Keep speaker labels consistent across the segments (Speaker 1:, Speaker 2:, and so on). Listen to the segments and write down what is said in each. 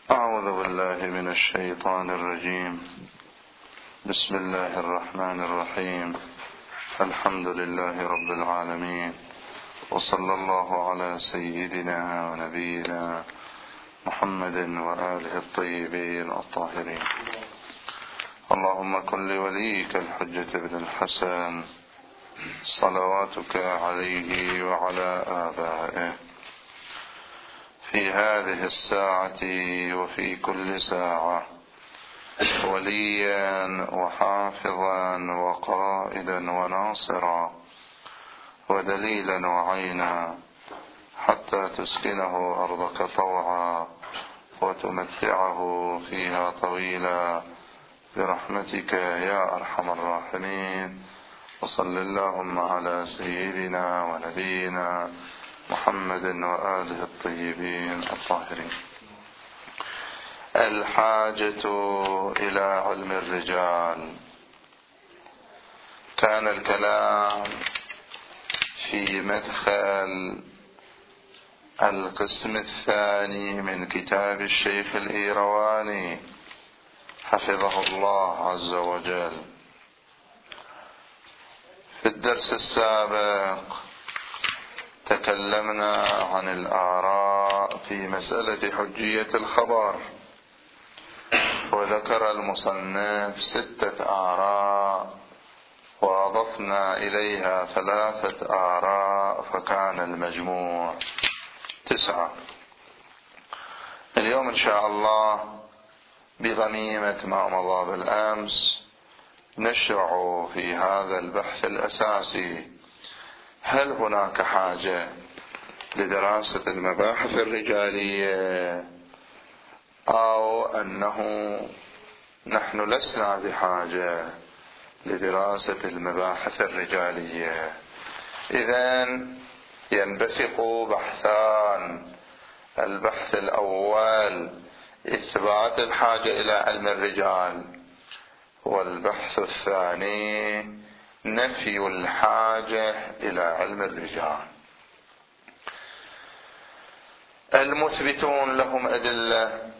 Speaker 1: أعوذ بالله من الشيطان الرجيم. بسم الله الرحمن الرحيم. الحمد لله رب العالمين، وصلى الله على سيدنا ونبينا محمد وآله الطيبين الطاهرين. اللهم كن لوليك الحجة بن الحسن صلواتك عليه وعلى آبائه في هذه الساعة وفي كل ساعة وليا وحافظا وقائدا وناصرا ودليلا وعينا، حتى تسكنه أرضك طوعا وتمتعه فيها طويلا برحمتك يا أرحم الراحمين. وصل اللهم على سيدنا ونبينا محمد وآله الطيبين الطاهرين. الحاجة إلى علم الرجال. كان الكلام في مدخل القسم الثاني من كتاب الشيخ الإيرواني حفظه الله عز وجل. في الدرس السابق تكلمنا عن الآراء في مسألة حجية الخبر، وذكر المصنف 6 آراء وأضفنا إليها 3 آراء، فكان المجموع 9. اليوم إن شاء الله بغميمة ما مضى بالأمس نشرع في هذا البحث الأساسي: هل هناك حاجة لدراسة المباحث الرجالية، أو أنه نحن لسنا بحاجة لدراسة المباحث الرجالية؟ إذن ينبثق بحثان: البحث الأول إثبات الحاجة إلى علم الرجال، والبحث الثاني نفي الحاجة إلى علم الرجال. المثبتون لهم أدلة،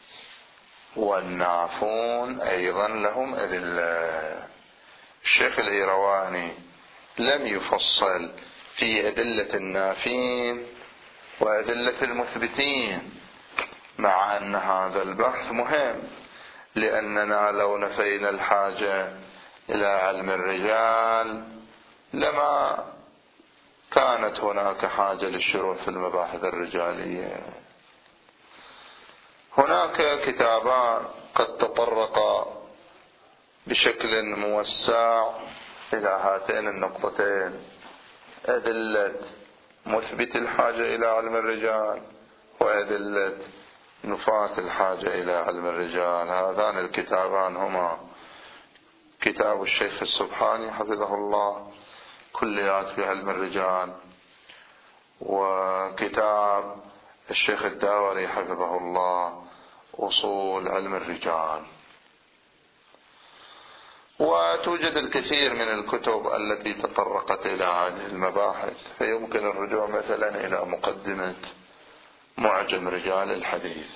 Speaker 1: والنافون أيضا لهم أدلة. الشيخ الإيرواني لم يفصل في أدلة النافين وأدلة المثبتين، مع أن هذا البحث مهم، لأننا لو نفينا الحاجة إلى علم الرجال لما كانت هناك حاجة للشروع في المباحث الرجالية. هناك كتابان قد تطرقا بشكل موسع إلى هاتين النقطتين: أدلة مثبت الحاجة إلى علم الرجال، وأدلة نفاة الحاجة إلى علم الرجال. هذان الكتابان هما كتاب الشيخ السبحاني حفظه الله كليات في علم الرجال، وكتاب الشيخ الداوري حفظه الله أصول علم الرجال. وتوجد الكثير من الكتب التي تطرقت إلى هذه المباحث، فيمكن الرجوع مثلا إلى مقدمة معجم رجال الحديث.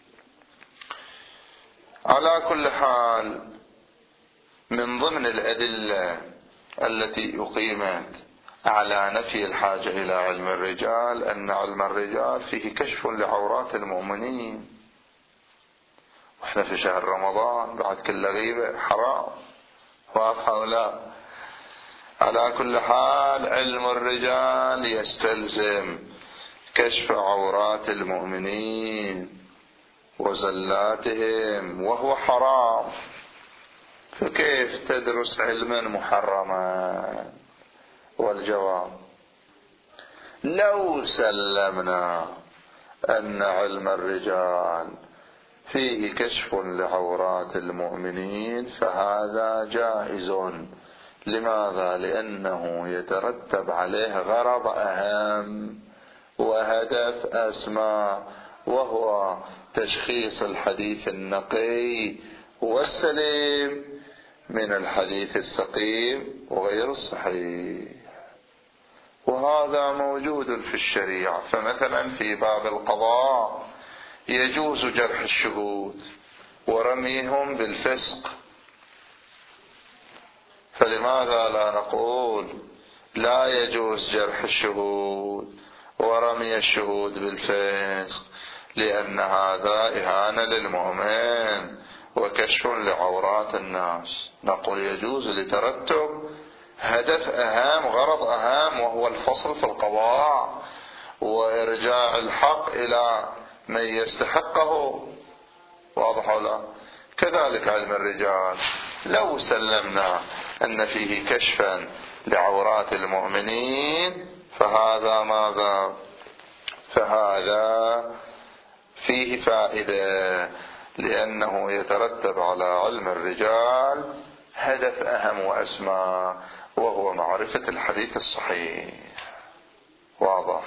Speaker 1: على كل حال، من ضمن الأدلة التي أقيمت على نفي الحاجة إلى علم الرجال أن علم الرجال فيه كشف لعورات المؤمنين، وإحنا في شهر رمضان بعد كل غيبة حرام، واضحة ولا؟ على كل حال علم الرجال يستلزم كشف عورات المؤمنين وزلاتهم، وهو حرام، فكيف تدرس علما محرما؟ والجواب: لو سلمنا أن علم الرجال فيه كشف لعورات المؤمنين فهذا جائز. لماذا؟ لأنه يترتب عليه غرض أهم وهدف أسمى، وهو تشخيص الحديث النقي والسليم من الحديث السقيم وغير الصحيح، وهذا موجود في الشريعة. فمثلا في باب القضاء يجوز جرح الشهود ورميهم بالفسق، فلماذا لا نقول لا يجوز جرح الشهود ورمي الشهود بالفسق؟ لأن هذا إهانة للمؤمن وكشف لعورات الناس. نقول يجوز لترتب هدف أهم، غرض أهم، وهو الفصل في القضاء وإرجاع الحق إلى من يستحقه. واضح ولا؟ كذلك علم الرجال لو سلمنا أن فيه كشفا لعورات المؤمنين فهذا ماذا؟ فهذا فيه فائدة، لأنه يترتب على علم الرجال هدف أهم وأسمى، وهو معرفة الحديث الصحيح. واضح؟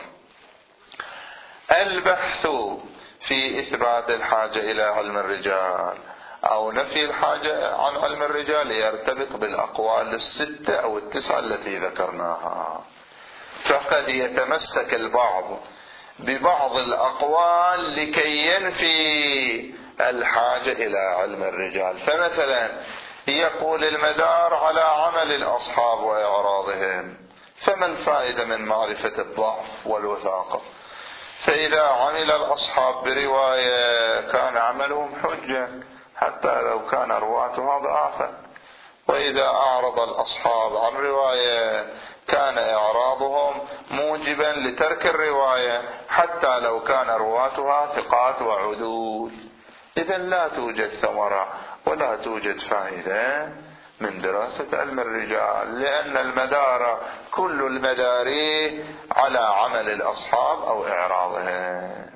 Speaker 1: البحث في إثبات الحاجة إلى علم الرجال أو نفي الحاجة عن علم الرجال يرتبط بالأقوال الستة أو التسعة التي ذكرناها، فقد يتمسك البعض ببعض الأقوال لكي ينفي الحاجة إلى علم الرجال. فمثلا يقول المدار على عمل الأصحاب وإعراضهم، فما الفائدة من معرفة الضعف والوثاقة؟ فإذا عمل الأصحاب برواية كان عملهم حجة حتى لو كان رواتها ضعفا، وإذا أعرض الأصحاب عن رواية كان إعراضهم موجبا لترك الرواية حتى لو كان رواتها ثقات وعدول. إذن لا توجد ثمرة ولا توجد فائدة من دراسة علم الرجال، لأن المدار كل المدار على عمل الأصحاب أو إعراضهم.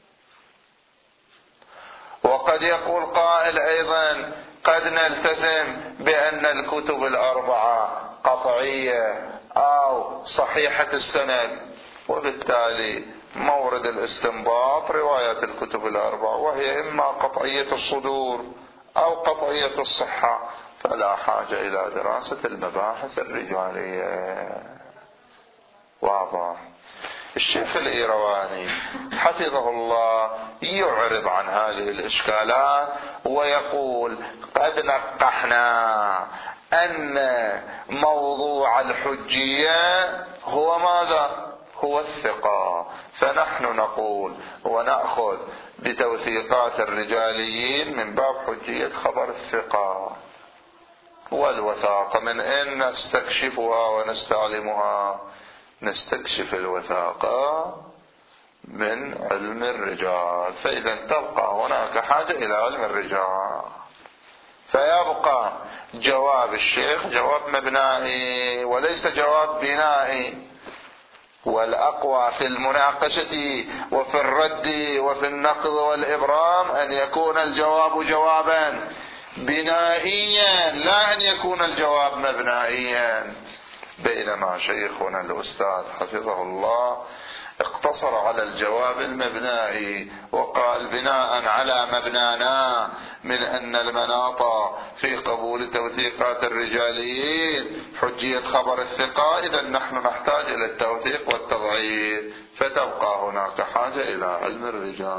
Speaker 1: وقد يقول قائل أيضا قد نلتزم بأن الكتب الأربعة قطعية أو صحيحة السند، وبالتالي مورد الاستنباط روايات الكتب الأربعة، وهي إما قطعية الصدور أو قطعية الصحة، فلا حاجة إلى دراسة المباحث الرجالية. واضح؟ الشيخ الإيرواني حفظه الله يعرض عن هذه الإشكالات ويقول قد نقحنا أن موضوع الحجية هو ماذا؟ هو الثقة، فنحن نقول ونأخذ بتوثيقات الرجاليين من باب حجية خبر الثقة، والوثاقة من أين نستكشفها ونستعلمها؟ نستكشف الوثاقة من علم الرجال. فإذا تبقى هناك حاجة إلى علم الرجال، فيبقى جواب الشيخ جواب مبنائي وليس جواب بنائي. والأقوى في المناقشة وفي الرد وفي النقض والإبرام أن يكون الجواب جوابا بنائيا، لا أن يكون الجواب مبنائيا. بينما شيخنا الأستاذ حفظه الله اقتصر على الجواب المبنائي وقال بناء على مبنانا من أن المناط في قبول توثيقات الرجاليين حجية خبر الثقة، إذا نحن نحتاج إلى التوثيق والتضعيف، فتبقى هناك حاجة إلى علم الرجال.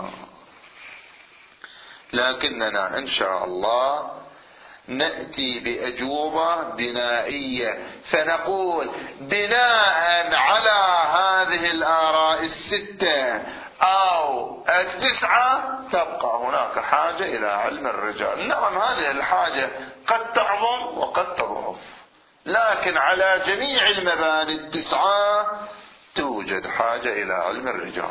Speaker 1: لكننا إن شاء الله نأتي بأجوبة بنائية، فنقول بناء على هذه الآراء الستة أو التسعة تبقى هناك حاجة إلى علم الرجال. نعم هذه الحاجة قد تعظم وقد تضعف، لكن على جميع المباني التسعة توجد حاجة إلى علم الرجال.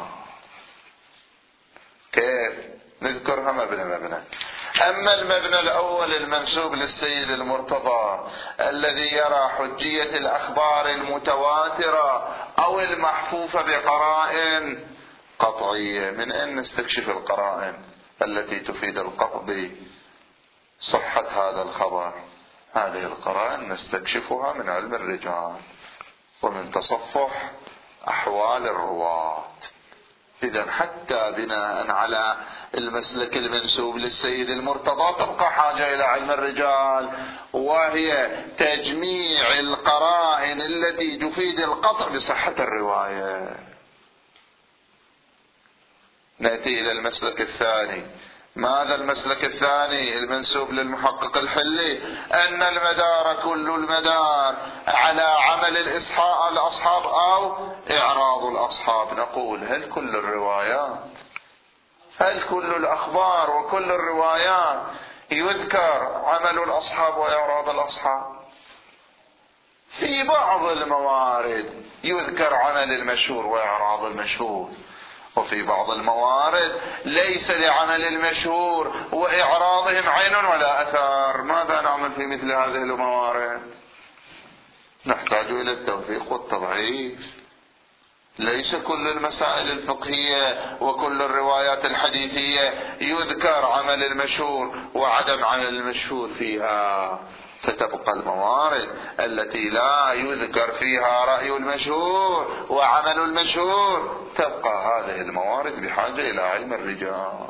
Speaker 1: كيف؟ نذكرها مبنى. أما المبنى الأول المنسوب للسيد المرتضى الذي يرى حجية الأخبار المتواترة أو المحفوفة بقرائن قطعية، من أين نستكشف القرائن التي تفيد القطع بصحة هذا الخبر؟ هذه القرائن نستكشفها من علم الرجال ومن تصفح أحوال الرواة. إذا حتى بناء على المسلك المنسوب للسيد المرتضى تبقى حاجة إلى علم الرجال، وهي تجميع القرائن التي تفيد القطع بصحة الرواية. نأتي إلى المسلك الثاني. ماذا المسلك الثاني المنسوب للمحقق الحلي؟ أن المدار كل المدار على عمل الأصحاب أو إعراض الأصحاب. نقول هل كل الروايات، هل كل الأخبار وكل الروايات يذكر عمل الأصحاب وإعراض الأصحاب؟ في بعض الموارد يذكر عمل المشهور وإعراض المشهور، وفي بعض الموارد ليس لعمل المشهور وإعراضهم عين ولا أثر. ماذا نعمل في مثل هذه الموارد؟ نحتاج إلى التوثيق والتضعيف. ليس كل المسائل الفقهية وكل الروايات الحديثية يذكر عمل المشهور وعدم عمل المشهور فيها، فتبقى الموارد التي لا يذكر فيها رأي المشهور وعمل المشهور، تبقى هذه الموارد بحاجة إلى علم الرجال.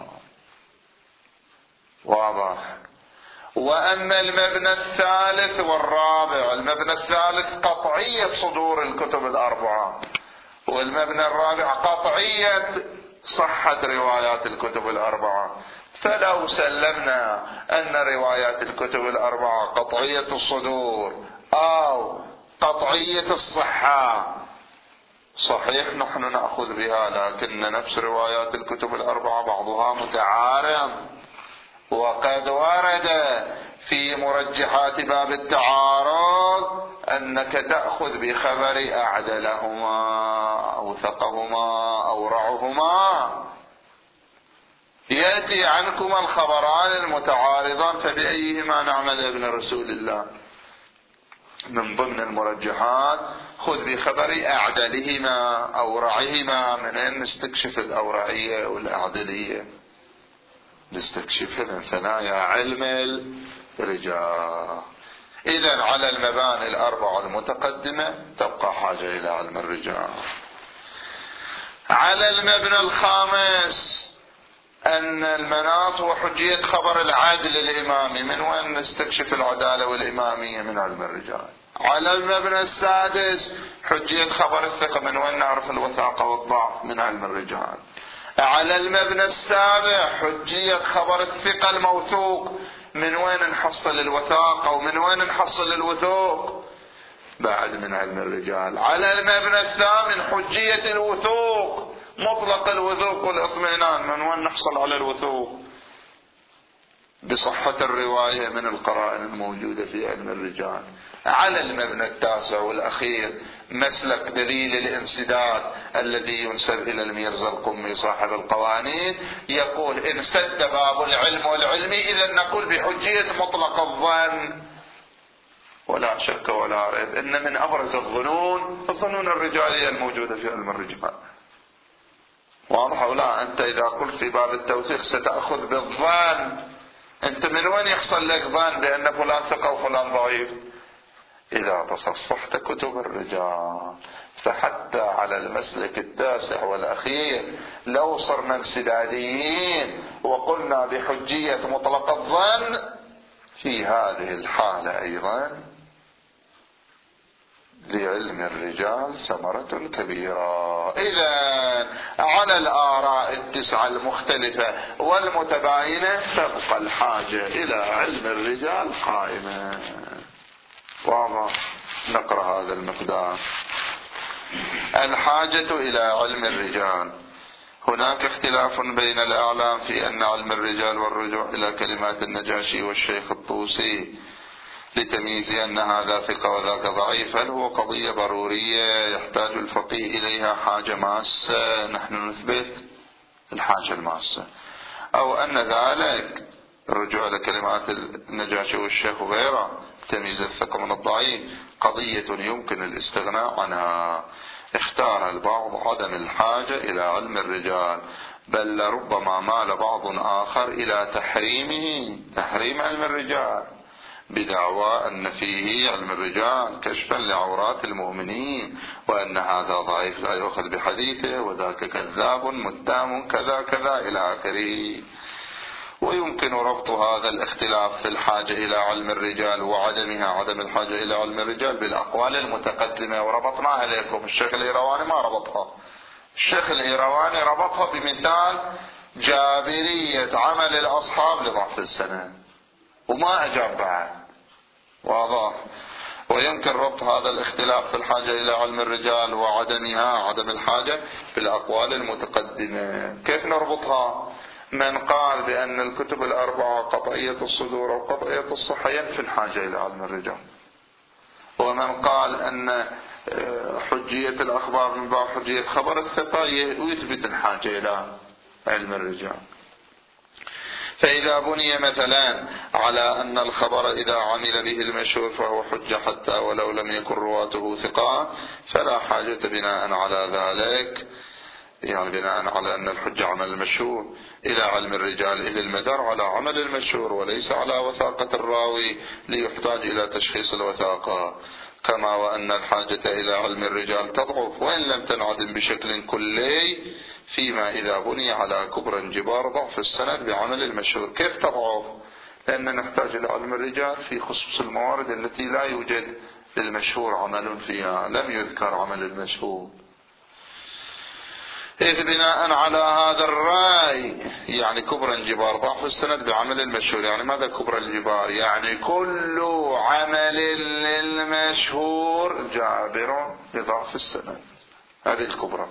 Speaker 1: واضح؟ وأما المبنى الثالث والرابع، المبنى الثالث قطعية صدور الكتب الأربعة، والمبنى الرابع قطعية صحة روايات الكتب الأربعة. فلو سلمنا أن روايات الكتب الأربعة قطعية الصدور أو قطعية الصحة، صحيح نحن نأخذ بها، لكن نفس روايات الكتب الأربعة بعضها متعارض، وقد ورد في مرجحات باب التعارض أنك تأخذ بخبر أعدلهما أوثقهما أورعهما. يأتي عنكما الخبران المتعارضان فبأيهما نعمل يا ابن رسول الله؟ من ضمن المرجحات خذ بخبر أعدلهما أورعهما. من أين نستكشف الأورعية والأعدلية؟ نستكشفها من ثنايا علم الرجال. إذن على المباني الأربعة المتقدمة تبقى حاجة إلى علم الرجال. على المبنى الخامس أن المناط وحجية خبر العدل الإمامي، من وين نستكشف العدالة والإمامية؟ من علم الرجال. على المبنى السادس حجية خبر الثقة، من وين نعرف الوثاقة والضعف؟ من علم الرجال. على المبنى السابع حجية خبر الثقة الموثوق، من وين نحصل الوثاقة ومن وين نحصل الوثوق؟ بعد من علم الرجال. على المبنى الثامن حجية الوثوق، مطلق الوثوق والاطمئنان، من وين نحصل على الوثوق؟ بصحة الرواية من القرائن الموجودة في علم الرجال. على المبنى التاسع والأخير مسلك دليل الانسداد الذي ينسب إلى الميرزا القمي صاحب القوانين، يقول إن سد باب العلم والعلمي إذا نقول بحجية مطلق الظن. ولا شك ولا ريب إن من أبرز الظنون الرجالية الموجودة في علم الرجال. واضح ولا؟ أنت إذا قلت في باب التوثيق ستأخذ بالظن، أنت من وين يحصل لك ظن بأن فلان ثقة وفلان ضعيف؟ إذا تصفحت كتب الرجال. فحتى على المسلك التاسع والأخير لو صرنا انسداديين وقلنا بحجية مطلق الظن، في هذه الحالة أيضا لعلم الرجال ثمرة كبيرة. إذن على الآراء التسعة المختلفة والمتباينة تبقى الحاجة إلى علم الرجال قائمة. واضح؟ نقرأ هذا المقدار. الحاجة إلى علم الرجال. هناك اختلاف بين الأعلام في أن علم الرجال والرجوع إلى كلمات النجاشي والشيخ الطوسي لتمييز أن هذا ثقة وذاك ضعيف، هل هو قضية ضرورية يحتاج الفقيه إليها حاجة ماسة نحن نثبت الحاجة الماسة، أو أن ذلك الرجوع إلى كلمات النجاشي والشيخ وغيره تمييز الثقة من الضعيف قضية يمكن الاستغناء عنها؟ اختار البعض عدم الحاجة إلى علم الرجال، بل لربما مال بعض آخر إلى تحريم علم الرجال بدعوى أن فيه علم الرجال كشفا لعورات المؤمنين، وأن هذا ضعيف لا يؤخذ بحديثه، وذاك كذاب متهم كذا كذا إلى آخره. ويمكن ربط هذا الاختلاف في الحاجة إلى علم الرجال وعدمها، عدم الحاجة إلى علم الرجال، بالأقوال المتقدمة، وربطناها لكم. الشيخ الإيرواني ما ربطها، الشيخ الإيرواني ربطها بمثال جابرية عمل الأصحاب لضعف السند وما أجاب بعد. واضح. ويمكن ربط هذا الاختلاف في الحاجة إلى علم الرجال وعدمها، عدم الحاجة، في الأقوال المتقدمة. كيف نربطها؟ من قال بأن الكتب الأربعة قطعية الصدور وقطعية الصحة ينفي الحاجة إلى علم الرجال، ومن قال أن حجية الأخبار من باب حجية خبر الثقة ويثبت الحاجة إلى علم الرجال. فإذا بني مثلا على أن الخبر إذا عمل به المشهور فهو حجة حتى ولو لم يكن رواته ثقات، فلا حاجة بناء على ذلك، يعني بناء على أن الحجة عمل المشهور، إلى علم الرجال، إذ المدار على عمل المشهور وليس على وثاقة الراوي ليحتاج إلى تشخيص الوثاقة. كما وأن الحاجة إلى علم الرجال تضعف وإن لم تنعدم بشكل كلي فيما إذا بني على كبر انجبار ضعف السند بعمل المشهور. كيف تضعف؟ لأننا نحتاج إلى علم الرجال في خصوص الموارد التي لا يوجد للمشهور عمل فيها، لم يذكر عمل المشهور. إذ بناء على هذا الرأي يعني كبر انجبار ضعف السند بعمل المشهور. يعني ماذا كبر الانجبار؟ يعني كل عمل للمشهور جابر لضعف السند، هذه الكبرى.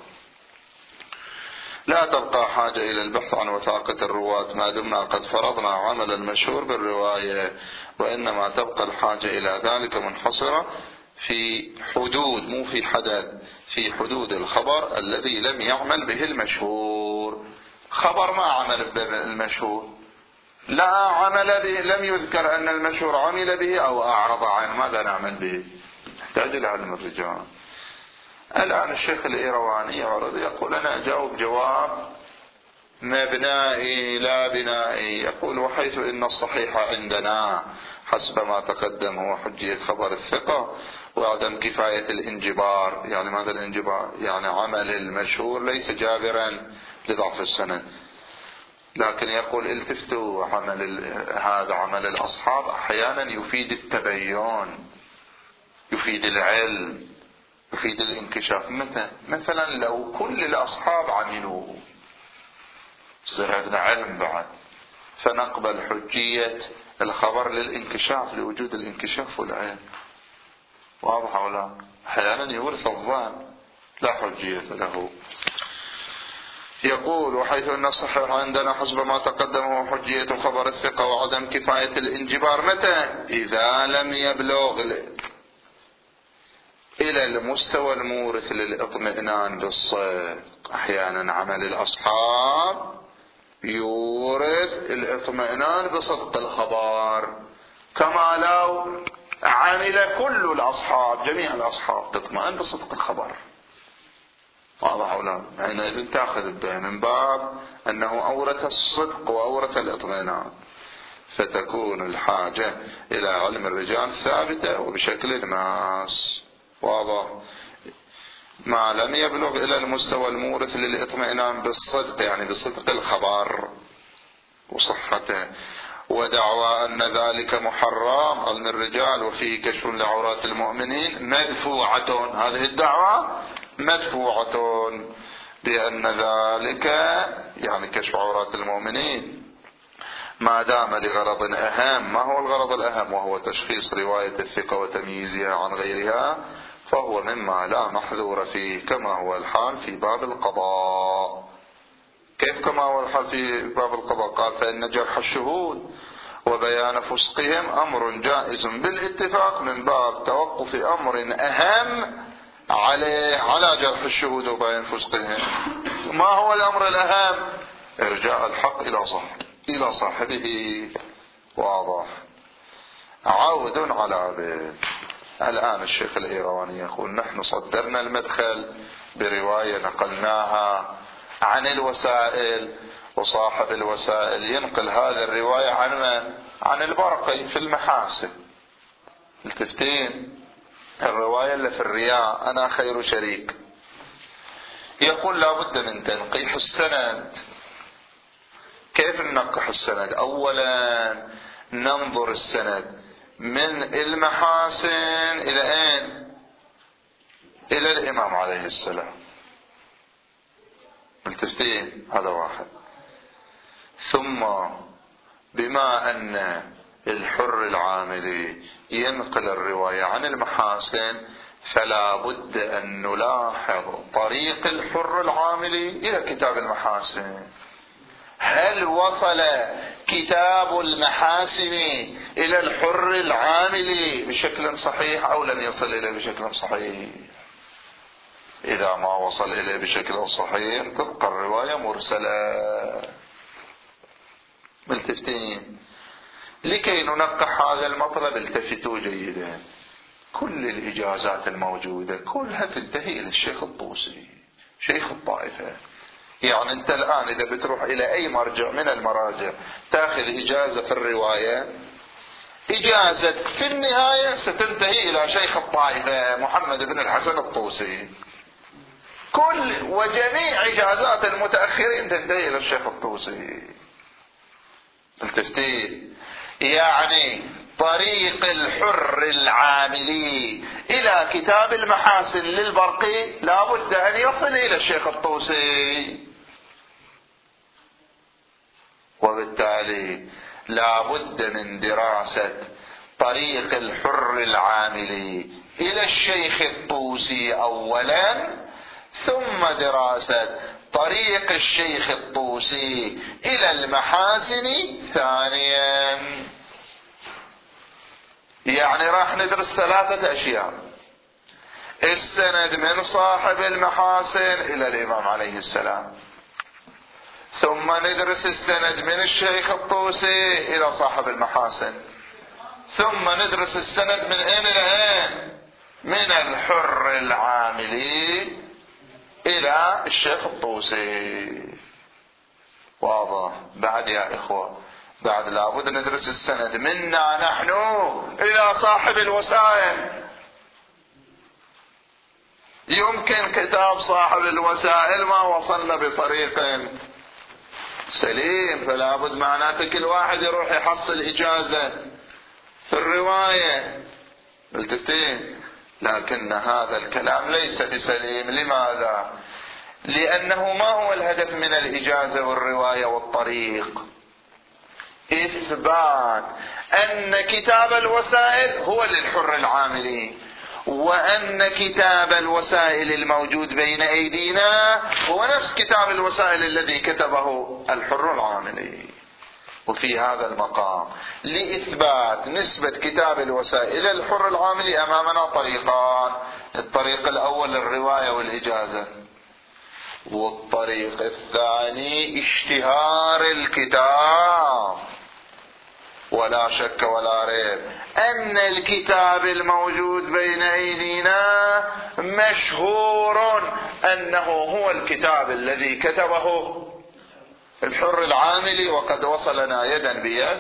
Speaker 1: لا تبقى حاجة إلى البحث عن وثاقة الرواة ما دمنا قد فرضنا عمل المشهور بالرواية، وإنما تبقى الحاجة إلى ذلك منحصرة في حدود، مو في حدد، في حدود الخبر الذي لم يعمل به المشهور. خبر ما عمل به المشهور، لا عمل به، لم يذكر أن المشهور عمل به أو أعرض عنه، ماذا نعمل به؟ نحتاج إلى علم الرجال. الآن الشيخ الإيرواني يعرض، يقول أنا أجاوب جواب مبنائي لا بنائي. يقول وحيث إن الصحيح عندنا حسب ما تقدم هو حجية خبر الثقة وعدم كفاية الانجبار. يعني ماذا الانجبار؟ يعني عمل المشهور ليس جابرا لضعف السند. لكن يقول التفتوا، هذا عمل الأصحاب أحيانا يفيد التبين، يفيد العلم، يفيد الانكشاف. متى؟ مثلا لو كل الأصحاب عملوا صار عندنا علم بعد، فنقبل حجية الخبر للانكشاف، لوجود الانكشاف والعلم. واضح ولا؟ أحيانا يورث الظن لا حجية له. يقول وحيث أن الصحيح عندنا حسب ما تقدم هو حجية خبر الثقة وعدم كفاية الانجبار. متى؟ إذا لم يبلغ إلى المستوى المورث للاطمئنان بالصدق. أحيانا عمل الأصحاب يورث الاطمئنان بصدق الخبر، كما لو عمل كل الأصحاب، جميع الأصحاب، تطمئن بصدق الخبر. واضح ولا؟ يعني إذن تأخذ به من باب أنه أورث الصدق وأورث الاطمئنان، فتكون الحاجة إلى علم الرجال ثابتة وبشكل ماس. واضح؟ ما لم يبلغ إلى المستوى المورث للاطمئنان بالصدق، يعني بصدق الخبر وصحته. ودعوى أن ذلك محرم علم الرجال وفيه كشف لعورات المؤمنين مدفوعة. هذه الدعوة مدفوعة بأن ذلك يعني كشف عورات المؤمنين ما دام لغرض أهم. ما هو الغرض الأهم؟ وهو تشخيص رواية الثقة وتمييزها عن غيرها، فهو مما لا محذور فيه، كما هو الحال في باب القضاء. كيف كما هو الحال في باب القضاء؟ قال فإن جرح الشهود وبيان فسقهم أمر جائز بالاتفاق من باب توقف أمر أهم على جرح الشهود وبيان فسقهم. ما هو الأمر الأهم؟ إرجاء الحق إلى صاحبه. واضح؟ عود على عبد. الآن الشيخ الإيرواني يقول نحن صدرنا المدخل برواية نقلناها عن الوسائل، وصاحب الوسائل ينقل هذه الرواية عن من؟ عن البرقي في المحاسن. التفتين الرواية اللي في الرياء أنا خير شريك. يقول لا بد من تنقيح السند. كيف ننقح السند؟ أولا ننظر السند من المحاسن إلى أين؟ إلى الإمام عليه السلام. ملتفتين؟ هذا واحد. ثم بما أن الحر العاملي ينقل الرواية عن المحاسن، فلا بد أن نلاحظ طريق الحر العاملي إلى كتاب المحاسن. هل وصل كتاب المحاسن إلى الحر العاملي بشكل صحيح أو لم يصل إليه بشكل صحيح؟ إذا ما وصل إليه بشكل صحيح تبقى الرواية مرسلة. ملتفتين؟ لكي ننقح هذا المطلب التفتوا جيدا، كل الإجازات الموجودة كلها تنتهي إلى الشيخ الطوسي شيخ الطائفة. يعني أنت الآن إذا بتروح إلى أي مرجع من المراجع تأخذ إجازة في الرواية، إجازتك في النهاية ستنتهي إلى شيخ الطائفة محمد بن الحسن الطوسي. كل وجميع إجازات المتأخرين تنتهي إلى الشيخ الطوسي. التفتيل يعني طريق الحر العاملي إلى كتاب المحاسن للبرقي لا بد أن يصل إلى الشيخ الطوسي، وبالتالي لا بد من دراسة طريق الحر العاملي إلى الشيخ الطوسي أولا، ثم دراسة طريق الشيخ الطوسي إلى المحاسن ثانيا. يعني راح ندرس 3 أشياء: السند من صاحب المحاسن إلى الإمام عليه السلام، ثم ندرس السند من الشيخ الطوسي إلى صاحب المحاسن، ثم ندرس السند من أين إلى أين؟ من الحر العاملي إلى الشيخ الطوسي. واضح؟ بعد يا إخوة، بعد لابد ندرس السند منا نحن إلى صاحب الوسائل. يمكن كتاب صاحب الوسائل ما وصلنا بطريق سليم، فلا بد معناته كل واحد يروح يحصل إجازة في الرواية. التفتين؟ لكن هذا الكلام ليس بسليم. لماذا؟ لأنه ما هو الهدف من الإجازة والرواية والطريق؟ إثبات أن كتاب الوسائل هو للحر العاملي، وأن كتاب الوسائل الموجود بين أيدينا هو نفس كتاب الوسائل الذي كتبه الحر العاملي. وفي هذا المقام لإثبات نسبة كتاب الوسائل إلى الحر العاملي أمامنا طريقان: الطريق الأول الرواية والإجازة، والطريق الثاني اشتهار الكتاب. ولا شك ولا ريب أن الكتاب الموجود بين أيدينا مشهور أنه هو الكتاب الذي كتبه الحر العاملي، وقد وصلنا يدا بيد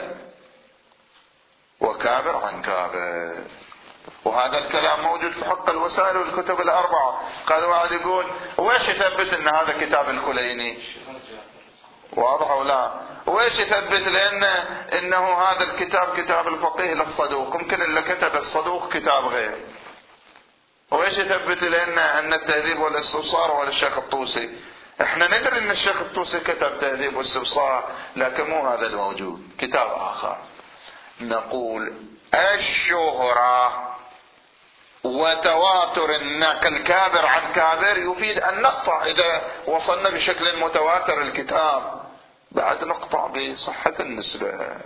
Speaker 1: وكابر عن كابر. وهذا الكلام موجود في حق الوسائل والكتب الأربعة. قال واحد يقول ويش يثبت أن هذا كتاب الكليني؟ واضح أو لا؟ ويش يثبت لأن إنه هذا الكتاب كتاب الفقيه للصدوق، ممكن اللي كتب الصدوق كتاب غير. ويش يثبت لأن التهذيب والاستبصار هو للشيخ الطوسي؟ احنا ندري ان الشيخ الطوسي كتب تهذيب واستبصار، لكن مو هذا الموجود، كتاب آخر. نقول الشهرة وتواتر النقل كابر عن كابر يفيد أن نقطع إذا وصلنا بشكل متواتر الكتاب، بعد نقطع بصحة النسبة.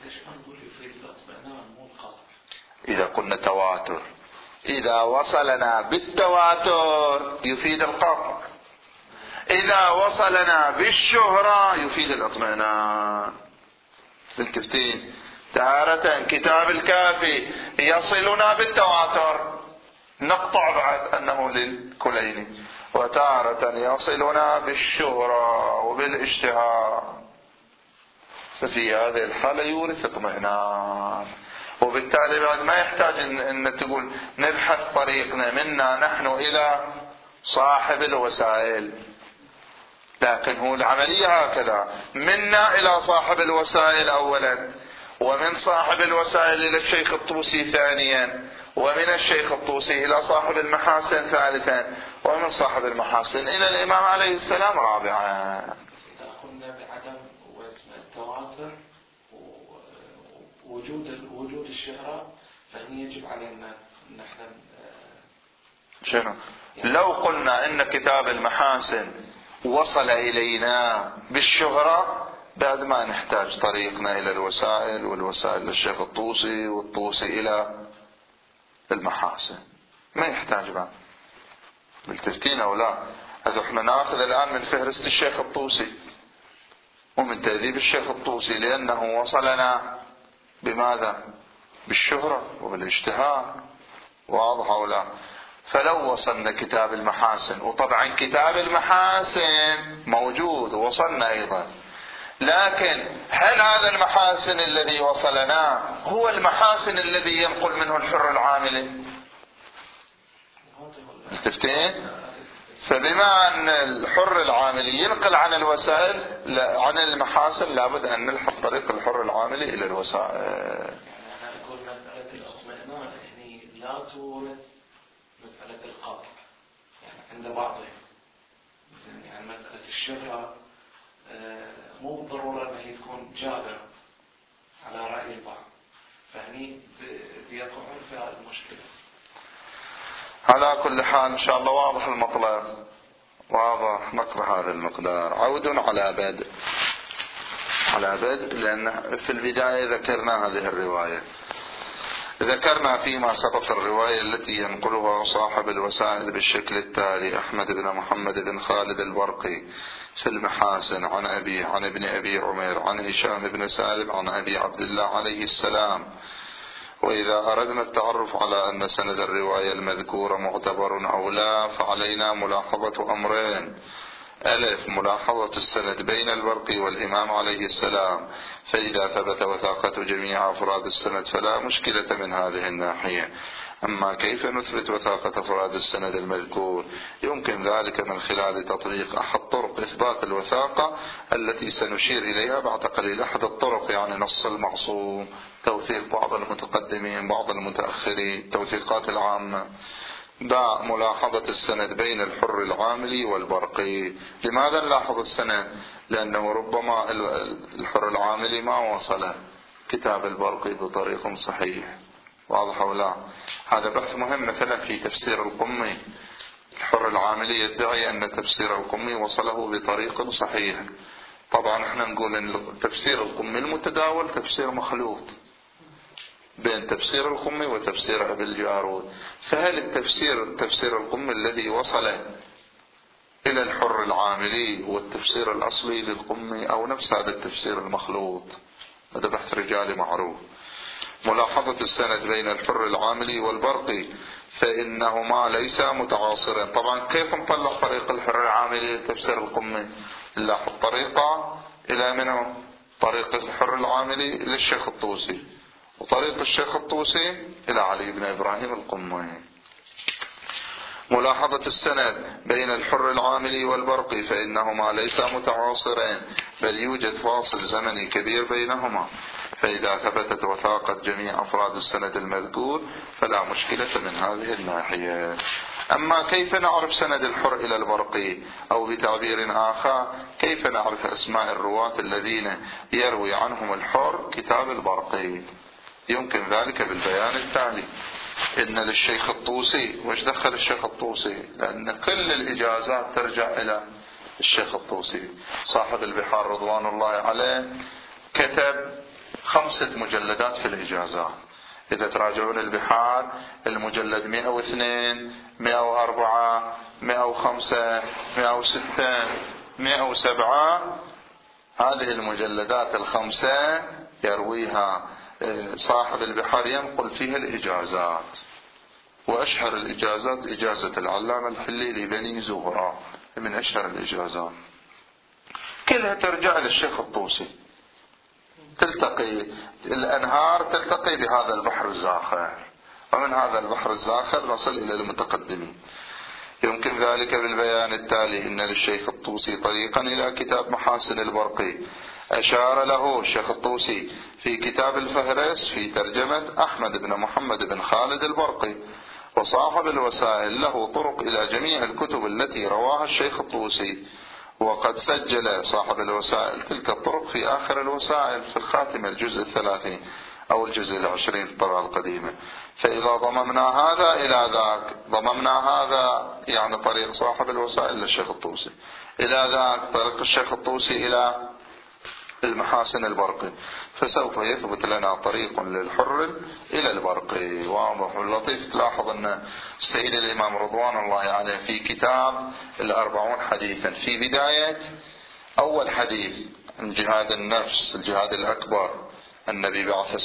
Speaker 1: إذا قلنا تواتر، إذا وصلنا بالتواتر يفيد القطع، إذا وصلنا بالشهرة يفيد الاطمئنان. بالتفتين تارة كتاب الكافي يصلنا بالتواتر نقطع بعد أنه للكليني، وتارة يصلنا بالشهرة وبالاشتهار، ففي هذه الحالة يورث اطمئنان. وبالتالي بعد ما يحتاج أن تقول نبحث طريقنا منا نحن إلى صاحب الوسائل، لكن هو العملية هكذا: منا إلى صاحب الوسائل أولا، ومن صاحب الوسائل إلى الشيخ الطوسي ثانيا، ومن الشيخ الطوسي إلى صاحب المحاسن ثالثا، ومن صاحب المحاسن إلى الإمام عليه السلام رابعا.
Speaker 2: إذا قلنا بعدم التواتر ووجود الشهرة فإن يجب علينا نحن
Speaker 1: شنو؟ لو قلنا إن كتاب المحاسن وصل إلينا بالشهرة بعد ما نحتاج طريقنا إلى الوسائل، والوسائل للشيخ الطوسي، والطوسي إلى المحاسن، ما يحتاج بعد. بالتفتين أو لا؟ هذا احنا ناخذ الآن من فهرست الشيخ الطوسي ومن تهذيب الشيخ الطوسي، لأنه وصلنا بماذا؟ بالشهرة وبالاشتهار، واضح أو لا؟ فلو وصلنا كتاب المحاسن، وطبعا كتاب المحاسن موجود ووصلنا أيضا، لكن هل هذا المحاسن الذي وصلنا هو المحاسن الذي ينقل منه الحر العاملي؟ تفتين؟ فبما أن الحر العاملي ينقل عن الوسائل عن المحاسن، لابد أن نلحق طريق الحر العاملي إلى الوسائل.
Speaker 2: يعني أقول مسألة الاطمئنان يعني لا تورد مسألة القطع يعني عند بعضهم، يعني مسألة الشهرة مو بالضرورة أن هي تكون جابرة على رأي البعض، فهني بيقعون في هذه المشكلة.
Speaker 1: على كل حال إن شاء الله واضح المطلب، واضح. نقرأ هذا المقدار. عود على بدء، لأن في البداية ذكرنا هذه الرواية، ذكرنا فيما سبق الرواية التي ينقلها صاحب الوسائل بالشكل التالي: أحمد بن محمد بن خالد البرقي في المحاسن عن ابن أبي عمير عن هشام بن سالم عن أبي عبد الله عليه السلام. وإذا أردنا التعرف على أن سند الرواية المذكورة معتبر أو لا، فعلينا ملاحظة أمرين: ألف، ملاحظة السند بين البرقي والإمام عليه السلام، فإذا ثبت وثاقة جميع أفراد السند فلا مشكلة من هذه الناحية. أما كيف نثبت وثاقة أفراد السند المذكور؟ يمكن ذلك من خلال تطبيق أحد طرق إثبات الوثاقة التي سنشير إليها بعد قليل. أحد الطرق يعني نص المعصوم، توثيق بعض المتقدمين، بعض المتأخرين، التوثيقات العامة. باء، ملاحظة السند بين الحر العاملي والبرقي. لماذا نلاحظ السند؟ لأنه ربما الحر العاملي ما وصل كتاب البرقي بطريق صحيح، واضح أو لا؟ هذا بحث مهم. مثلا في تفسير القمي، الحر العاملي يدعي أن تفسير القمي وصله بطريق صحيح. طبعا احنا نقول أن تفسير القمي المتداول تفسير مخلوط بين تفسير القمي وتفسير أبي الجارود. فهل تفسير القمي الذي وصل إلى الحر العاملي والتفسير الأصلي للقمي، أو نفس هذا التفسير المخلوط؟ هذا بحث رجالي معروف. ملاحظة السند بين الحر العاملي والبرقي فإنهما ليس متعاصرين. طبعا كيف نطلع طريق الحر العاملي لتفسير القمي؟ نلاحظ طريقة إلى منه طريق الحر العاملي للشيخ الطوسي، وطريق الشيخ الطوسي إلى علي بن إبراهيم القمي. ملاحظة السند بين الحر العاملي والبرقي فإنهما ليس متعاصرين، بل يوجد فاصل زمني كبير بينهما، فإذا ثبتت وثاقة جميع أفراد السند المذكور فلا مشكلة من هذه الناحية. أما كيف نعرف سند الحر إلى البرقي؟ أو بتعبير آخر، كيف نعرف أسماء الرواة الذين يروي عنهم الحر كتاب البرقي؟ يمكن ذلك بالبيان التالي: إن للشيخ الطوسي، وش دخل الشيخ الطوسي؟ لأن كل الإجازات ترجع إلى الشيخ الطوسي. صاحب البحار رضوان الله عليه كتب 5 مجلدات في الإجازات. إذا تراجعون البحار المجلد 102 104 105 106 107، هذه المجلدات ال5 يرويها صاحب البحار، ينقل فيها الإجازات. وأشهر الإجازات إجازة العلامة الحليلي بني زهرة، من أشهر الإجازات، كلها ترجع للشيخ الطوسي. تلتقي الأنهار تلتقي بهذا البحر الزاخر، ومن هذا البحر الزاخر نصل إلى المتقدمين. يمكن ذلك بالبيان التالي: إن للشيخ الطوسي طريقا إلى كتاب محاسن البرقي أشار له الشيخ الطوسي في كتاب الفهرس في ترجمة أحمد بن محمد بن خالد البرقي. وصاحب الوسائل له طرق إلى جميع الكتب التي رواها الشيخ الطوسي، وقد سجل صاحب الوسائل تلك الطرق في آخر الوسائل في الخاتمة الجزء 30 أو الجزء 20 في الطبعة القديمة. فإذا ضممنا هذا إلى ذاك، ضممنا هذا يعني طريق صاحب الوسائل للشيخ الطوسي، إلى ذاك طريق الشيخ الطوسي إلى المحاسن البرقي، فسوف يثبت لنا طريق للحر إلى البرقي. واضح واللطيف. تلاحظ أن السيد الإمام رضوان الله عليه في كتاب 40 حديثا في بداية أول حديث جهاد النفس، الجهاد الأكبر، النبي بعث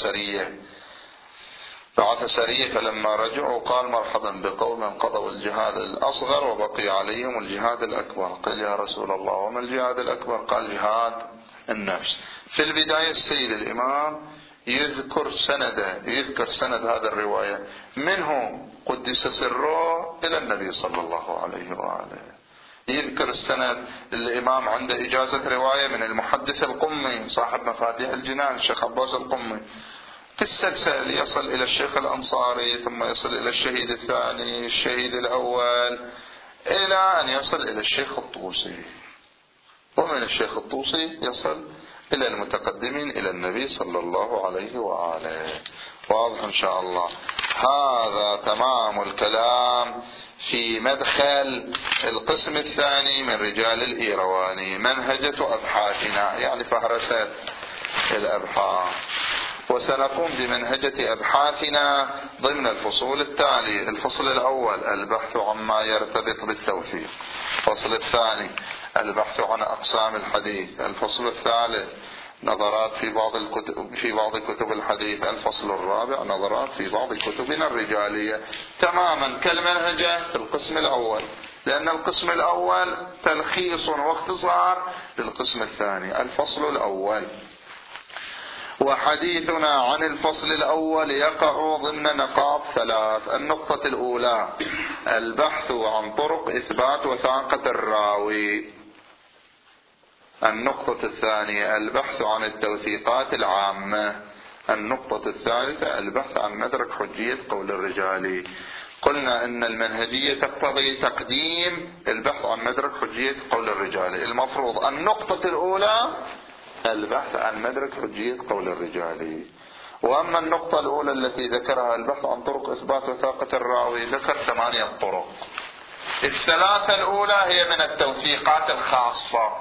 Speaker 1: سرية فلما رجعوا قال مرحبا بقوم قضوا الجهاد الأصغر وبقي عليهم الجهاد الأكبر. قال يا رسول الله وما الجهاد الأكبر؟ قال جهاد النفس. في البداية السيد الإمام يذكر سند هذا الرواية منه قدس سره إلى النبي صلى الله عليه وآله. يذكر السند. الإمام عنده إجازة رواية من المحدث القمي صاحب مفاتيح الجنان الشيخ عباس القمي، تتسلسل يصل إلى الشيخ الأنصاري، ثم يصل إلى الشهيد الثاني، الشهيد الأول، إلى أن يصل إلى الشيخ الطوسي، ومن الشيخ الطوسي يصل إلى المتقدمين إلى النبي صلى الله عليه وآله. واضح إن شاء الله. هذا تمام الكلام في مدخل القسم الثاني من رجال الإيرواني، منهجة أبحاثنا، يعني فهرسة الأبحاث. وسنقوم بمنهجة أبحاثنا ضمن الفصول التالي. الفصل الأول البحث عما يرتبط بالتوثيق. الفصل الثاني البحث عن أقسام الحديث. الفصل الثالث نظرات في بعض كتب الحديث. الفصل الرابع نظرات في بعض كتبنا الرجالية، تماما كالمنهجة في القسم الأول، لأن القسم الأول تلخيص واختصار للقسم الثاني. الفصل الأول. وحديثنا عن الفصل الأول يقع ضمن نقاط ثلاث. النقطة الأولى البحث عن طرق إثبات وثاقة الراوي. النقطة الثانية البحث عن التوثيقات العامة. النقطة الثالثة البحث عن مدرك حجية قول الرجال. قلنا إن المنهجية تقتضي تقديم البحث عن مدرك حجية قول الرجال. المفروض النقطة الأولى البحث عن مدرك حجية قول الرجال. وأما النقطة الأولى التي ذكرها البحث عن طرق إثبات وثاقة الراوي، ذكر 8 طرق. الثلاثة الأولى هي من التوثيقات الخاصة،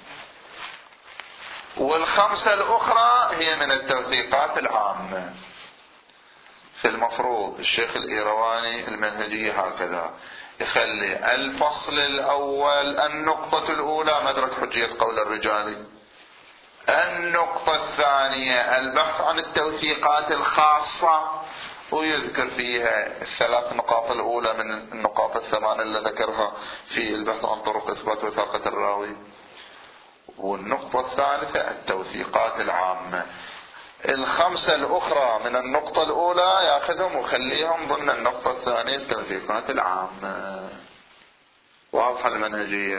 Speaker 1: والخمسة الأخرى هي من التوثيقات العامة. في المفروض الشيخ الإيرواني المنهجية هكذا يخلي الفصل الأول النقطة الأولى مدرك حجية قول الرجال، النقطة الثانية البحث عن التوثيقات الخاصة ويذكر فيها الثلاث نقاط الأولى من النقاط الثمان اللي ذكرها في البحث عن طرق إثبات وثاقة الراوي، والنقطة الثالثة التوثيقات العامة. الخمسة الأخرى من النقطة الأولى يأخذهم ويخليهم ضمن النقطة الثانية التوثيقات العامة. واضحة المنهجية.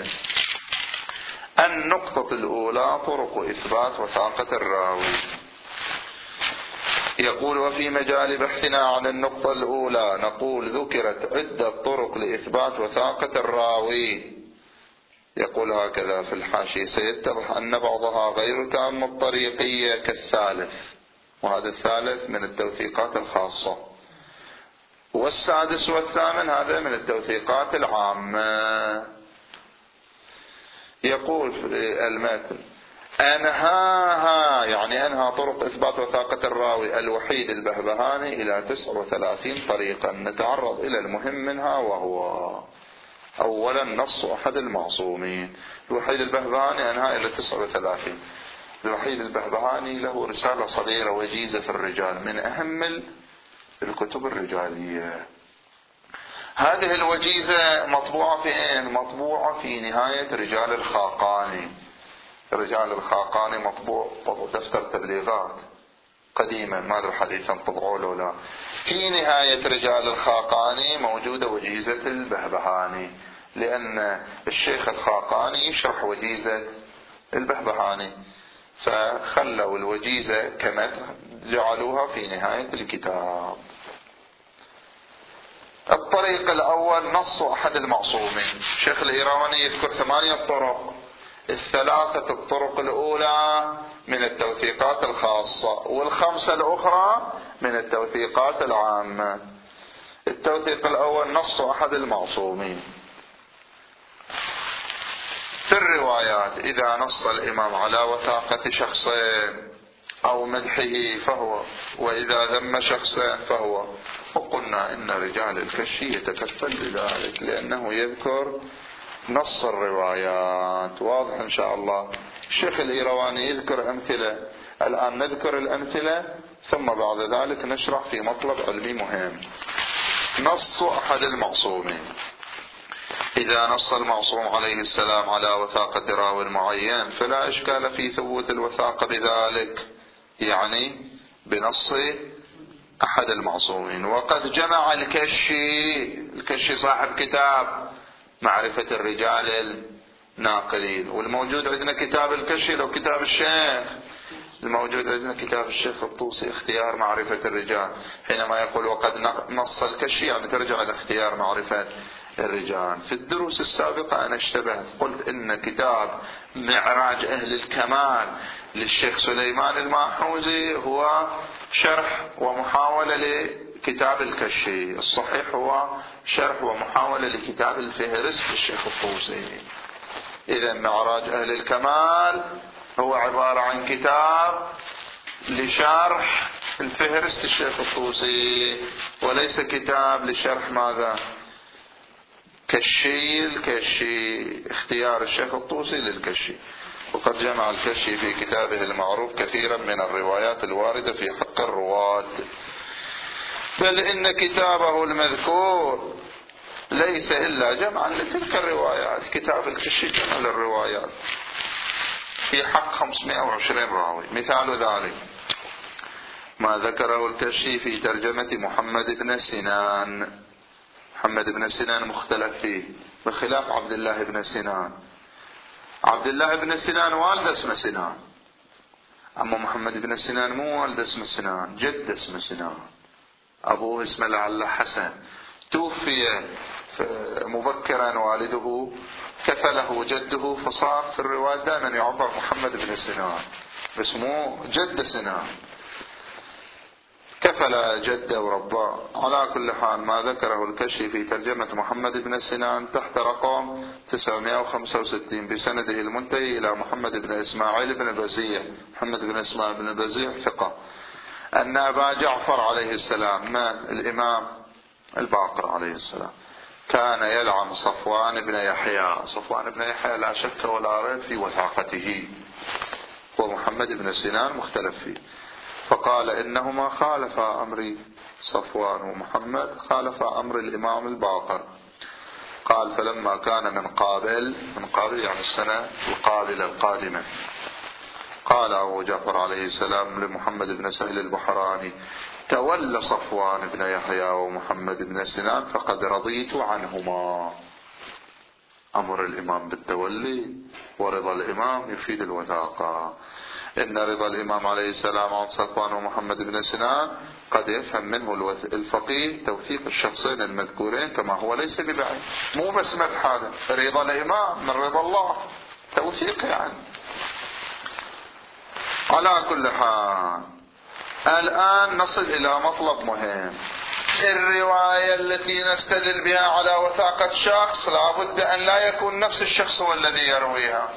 Speaker 1: النقطة الأولى طرق إثبات وثاقة الراوي. يقول وفي مجال بحثنا عن النقطة الأولى نقول ذكرت عدة طرق لإثبات وثاقة الراوي. يقول هكذا في الحاشية: سيتضح أن بعضها غير تام الطريقية كالثالث، وهذا الثالث من التوثيقات الخاصة، والسادس والثامن هذا من التوثيقات العامة. يقول في المتن: أنهاها، يعني أنهى طرق إثبات وثاقة الراوي الوحيد البهبهاني إلى 39 طريقا. نتعرض إلى المهم منها، وهو أولا نص أحد المعصومين. الوحيد البهبهاني أنهى إلى 39. الوحيد البهبهاني له رسالة صغيرة وجيزة في الرجال، من أهم الكتب الرجالية. هذه الوجيزة مطبوعة فين؟ مطبوعة في نهاية رجال الخاقاني. رجال الخاقاني مطبوع دفتر تبليغات قديما، ما ادري حديثا طبعوا له لا. في نهاية رجال الخاقاني موجودة وجيزة البهبهاني، لأن الشيخ الخاقاني يشرح وجيزة البهبهاني، فخلوا الوجيزة كما جعلوها في نهاية الكتاب. الطريق الأول نص أحد المعصومين. الشيخ الإيراني يذكر 8 طرق. الثلاثة الطرق الأولى من التوثيقات الخاصة، وال5 الأخرى من التوثيقات العامة. التوثيق الأول نص أحد المعصومين. في الروايات إذا نص الإمام على وثاقة شخصين أو مدحه فهو، وإذا ذم شخصين فهو. وقلنا إن رجال الكشي يتكفل بذلك لأنه يذكر نص الروايات. واضح إن شاء الله. الشيخ الإيرواني يذكر أمثلة، الآن نذكر الأمثلة ثم بعد ذلك نشرح في مطلب علمي مهم. نص أحد المعصومين. إذا نص المعصوم عليه السلام على وثاقة راوي معين فلا إشكال في ثبوت الوثاقة بذلك، يعني بنص أحد المعصومين. وقد جمع الكشي صاحب كتاب معرفة الرجال الناقلين، والموجود عندنا كتاب الكشي لو كتاب الشيخ، الموجود عندنا كتاب الشيخ الطوسي اختيار معرفة الرجال. حينما يقول وقد نص الكشي يعني ترجع إلى اختيار معرفة الرجال. في الدروس السابقة أنا اشتبهت قلت إن كتاب معراج أهل الكمال للشيخ سليمان الماحوزي هو شرح ومحاولة لكتاب الكشي. الصحيح هو شرح ومحاولة لكتاب الفهرست للشيخ الطوسي. إذا معراج أهل الكمال هو عبارة عن كتاب لشرح الفهرست الشيخ الطوسي، وليس كتاب لشرح ماذا؟ الكشي اختيار الشيخ الطوسي للكشي. وقد جمع الكشي في كتابه المعروف كثيرا من الروايات الواردة في حق الرواة، بل إن كتابه المذكور ليس إلا جمعا لتلك الروايات. كتاب الكشي جمع للروايات في حق 520 راوي. مثال ذلك ما ذكره الكشي في ترجمة محمد بن سنان. محمد بن سنان مختلف فيه بخلاف عبد الله بن سنان. عبد الله بن سنان والد اسمه سنان، أما محمد بن سنان مو والد اسمه سنان، جد اسمه سنان، أبوه اسمه لعل حسن. توفي مبكرا والده، كفله جده، فصار في الرواية دائما يعبر محمد بن سنان بس مو جد سنان، كفل جده ورباه. على كل حال ما ذكره الكشي في ترجمة محمد بن سنان تحت رقم 965 بسنده المنتهي إلى محمد بن إسماعيل بن بزيع. محمد بن إسماعيل بن بزيع ثقة. أن أبا جعفر عليه السلام من الإمام الباقر عليه السلام كان يلعن صفوان بن يحيى. صفوان بن يحيى لا شك ولا ريب في وثاقته، ومحمد بن سنان مختلف فيه. فقال إنهما خالفا أمري، صفوان ومحمد خالفا أمر الإمام الباقر. قال فلما كان من قابل يعني السنة القابلة القادمة، قال أبو جعفر عليه السلام لمحمد بن سهل البحراني تولى صفوان بن يحيى ومحمد بن سنان فقد رضيت عنهما. أمر الإمام بالتولي ورضا الإمام يفيد الوثاقة. إن رضا الإمام عليه السلام عن صفوان ومحمد بن سنان قد يفهم منه الفقيه توثيق الشخصين المذكورين كما هو ليس ببعيد. مو بس مدح، هذا رضا الإمام من رضا الله، توثيق يعني. على كل حال الآن نصل إلى مطلب مهم. الرواية التي نستدل بها على وثاقة شخص لابد أن لا يكون نفس الشخص هو الذي يرويها،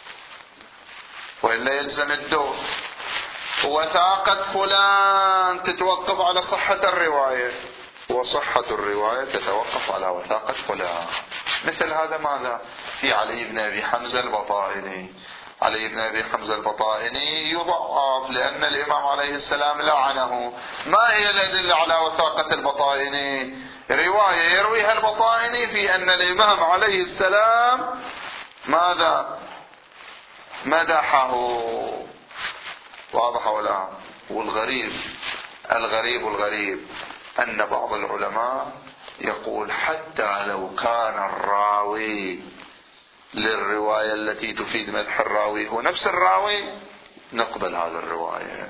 Speaker 1: وإلا يلزم الدور. وثاقة فلان تتوقف على صحة الرواية، وصحة الرواية تتوقف على وثاقة فلان. مثل هذا ماذا في علي بن أبي حمزة البطائني. علي بن أبي حمزة البطائني يضعف لأن الإمام عليه السلام لعنه. ما هي الأدلة على وثاقة البطائني؟ رواية يرويها البطائني في أن الإمام عليه السلام ماذا؟ مدحه. واضح ولا؟ والغريب الغريب أن بعض العلماء يقول حتى لو كان الراوي للرواية التي تفيد مدح الراوي هو نفس الراوي، نقبل هذا الرواية.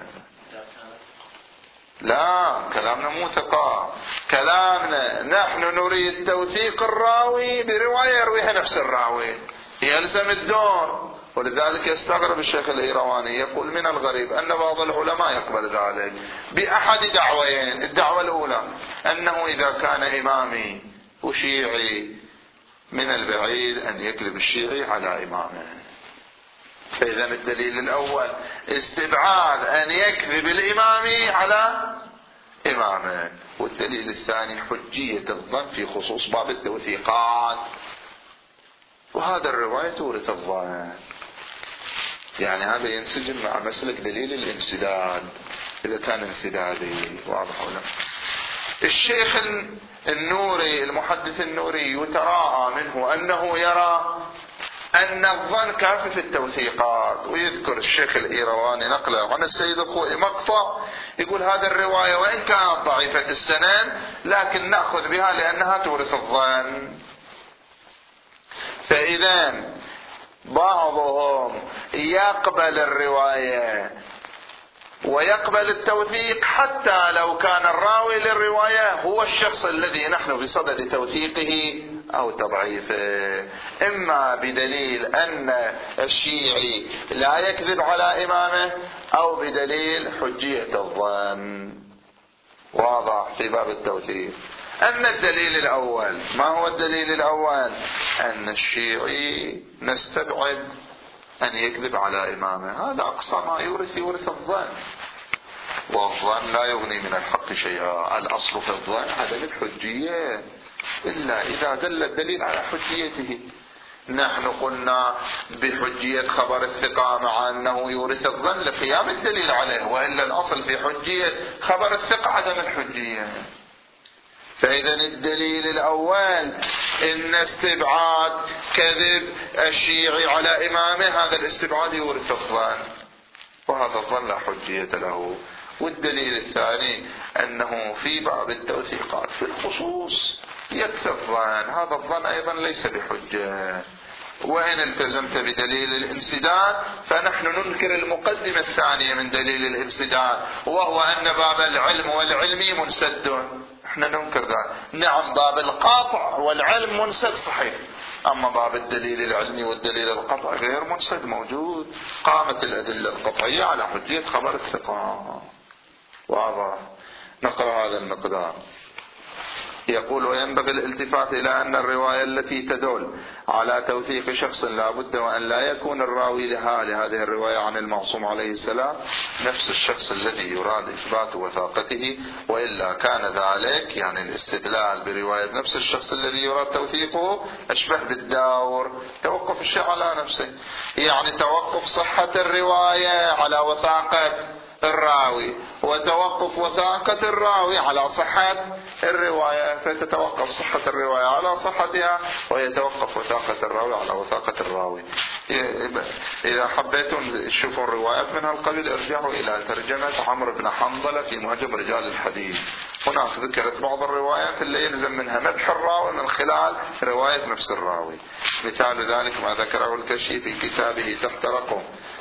Speaker 1: لا، كلامنا مو ثقة، كلامنا نحن نريد توثيق الراوي برواية يرويها نفس الراوي، يلزم الدور. ولذلك يستغرب الشيخ الإيرواني يقول من الغريب أن بعض العلماء يقبل ذلك بأحد دعوين. الدعوة الأولى أنه إذا كان إمامي وشيعي من البعيد أن يكذب الشيعي على إمامه، فإذا الدليل الأول استبعاد أن يكذب الإمامي على إمامه، والدليل الثاني حجية الظن في خصوص باب التوثيقات، وهذا الرواية تورث الظن. يعني هذا ينسجم مع مسلك دليل الانسداد إذا كان انسدادي. واضح ولا؟ الشيخ النوري المحدث النوري يتراءى منه أنه يرى أن الظن كافي في التوثيقات، ويذكر الشيخ الإيرواني نقله عن السيد الخوئي مقطع يقول هذا الرواية وإن كانت ضعيفة السند لكن نأخذ بها لأنها تورث الظن. فإذا بعضهم يقبل الرواية ويقبل التوثيق حتى لو كان الراوي للرواية هو الشخص الذي نحن بصدد توثيقه أو تضعيفه، إما بدليل أن الشيعي لا يكذب على إمامه أو بدليل حجية الظن. واضح في باب التوثيق. أما الدليل الأول، ما هو الدليل الأول؟ أن الشيعي نستبعد أن يكذب على إمامه، هذا أقصى ما يورث الظن، والظن لا يغني من الحق شيئا. الأصل في الظن عدم الحجية إلا إذا دل الدليل على حجيته. نحن قلنا بحجية خبر الثقة مع أنه يورث الظن لقيام الدليل عليه، وإلا الأصل في حجية خبر الثقة عدم الحجية. فإذا الدليل الأول إن استبعاد كذب الشيعي على إمامه هذا الاستبعاد يورث الظن، وهذا الظن لا حجية له. والدليل الثاني أنه في باب التوثيقات في الخصوص يكفي الظن، هذا الظن أيضا ليس بحجة. وإن التزمت بدليل الانسداد فنحن ننكر المقدمة الثانية من دليل الانسداد، وهو أن باب العلم والعلمي منسد، احنا ننكر ذلك. نعم باب القاطع والعلم منسد صحيح، أما باب الدليل العلمي والدليل القطعي غير منسد موجود. قامت الأدلة القطعية على حجية خبر الثقة. واضح. نقرأ هذا المقدار. يقول وينبغي الالتفات إلى أن الرواية التي تدل على توثيق شخص لا بد وأن لا يكون الراوي لهذه الرواية عن المعصوم عليه السلام نفس الشخص الذي يراد إثبات وثاقته، وإلا كان ذلك يعني الاستدلال برواية نفس الشخص الذي يراد توثيقه أشبه بالداور، توقف الشيء على نفسه، يعني توقف صحة الرواية على وثاقة الراوي وتوقف وثاقة الراوي على صحة الرواية، فتتوقف صحة الرواية على صحتها ويتوقف وثاقة الراوي على وثاقة الراوي. إذا حبيتم تشوفوا الروايات من هالقبيل ارجعوا إلى ترجمة عمرو بن حنظلة في معجم رجال الحديث، هناك ذكرت بعض الروايات اللي يلزم منها مدح الراوي من خلال رواية نفس الراوي. مثال ذلك ما ذكره الكشي في كتابه تحت رقم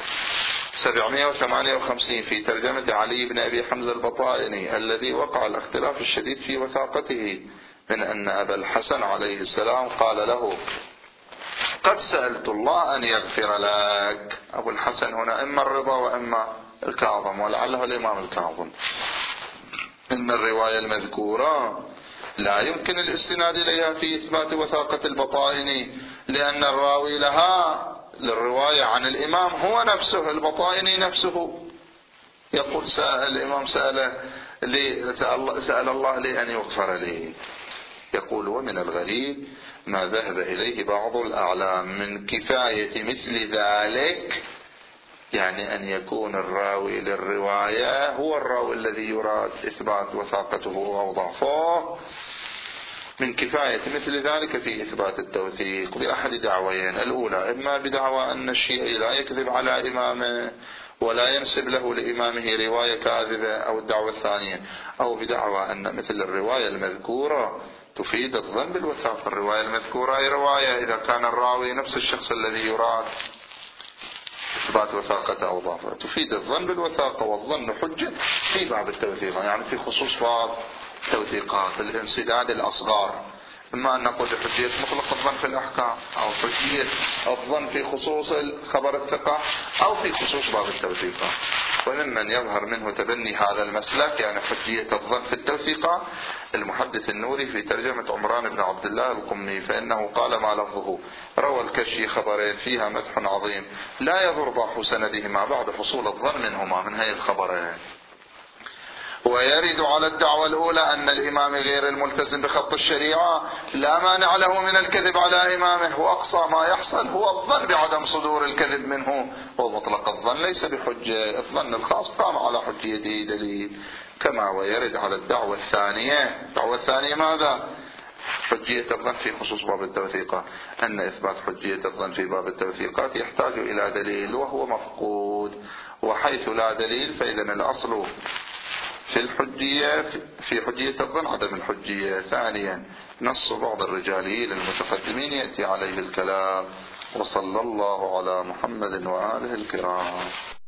Speaker 1: 758 في ترجمة علي بن أبي حمزة البطائني الذي وقع الاختلاف الشديد في وثاقته، من أن أبا الحسن عليه السلام قال له قد سألت الله أن يغفر لك. أبو الحسن هنا إما الرضا وإما الكاظم، ولعله الإمام الكاظم. إن الرواية المذكورة لا يمكن الاستناد إليها في إثبات وثاقة البطائني، لأن الراوي لها للرواية عن الإمام هو نفسه البطائني نفسه. يقول الإمام سأل الله لي أن يغفر لي. يقول ومن الغريب ما ذهب إليه بعض الأعلام من كفاية مثل ذلك، يعني أن يكون الراوي للرواية هو الراوي الذي يراد إثبات وثاقته أو ضعفه، من كفاية مثل ذلك في إثبات التوثيق بأحد دعوين. الأولى إما بدعوى أن الشيعي لا يكذب على إمامه ولا ينسب له لإمامه رواية كاذبة، أو الدعوة الثانية أو بدعوى أن مثل الرواية المذكورة تفيد الظن بالوثاقة. الرواية المذكورة أي رواية إذا كان الراوي نفس الشخص الذي يراد. إثبات وثاقة أو ضعفها. تفيد الظن بالوثاقة، والظن حجة في باب التوثيق، يعني في خصوص باب توثيقات الانسداد الأصغر، إما أن نقول حجية مطلق الظن في الأحكام، أو حجية الظن في خصوص خبر الثقة، أو في خصوص باب التوثيقات. وممن يظهر منه تبني هذا المسلك يعني حجية الظن في التوثيقات المحدث النوري في ترجمة عمران بن عبد الله القمي، فإنه قال ما لفظه: روى الكشي خبرين فيها مدح عظيم لا يضر ضعف سندهما بعد حصول الظن منهما، من هاي الخبرين. ويرد على الدعوة الأولى أن الإمام غير الملتزم بخط الشريعة لا مانع له من الكذب على إمامه، وأقصى ما يحصل هو الظن بعدم صدور الكذب منه، ومطلق الظن ليس بحجة، الظن الخاص قام على حجيته دليل. كما ويرد على الدعوة الثانية. الدعوة الثانية ماذا؟ حجية الظن في خصوص باب التوثيقات، أن إثبات حجية الظن في باب التوثيقات يحتاج إلى دليل وهو مفقود، وحيث لا دليل فإذا الأصل في الحجية في حجية الظن عدم الحجية. ثانيا نص بعض الرجاليين المتقدمين يأتي عليه الكلام. وصلى الله على محمد وآله الكرام.